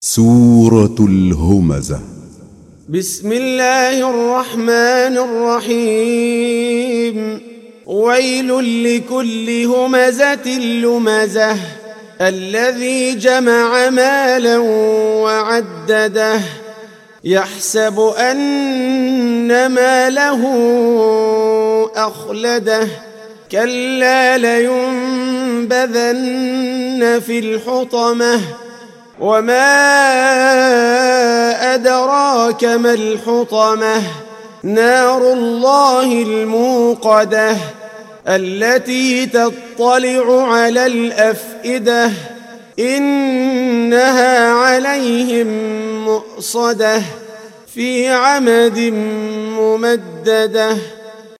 سورة الهمزة. بسم الله الرحمن الرحيم. ويل لكل همزة لمزة الذي جمع مالا وعدده يحسب أن ماله أخلده كلا لينبذن في الحطمة وما أدراك ما الحطمة نار الله الموقدة التي تطلع على الأفئدة إنها عليهم مؤصدة في عمد ممددة.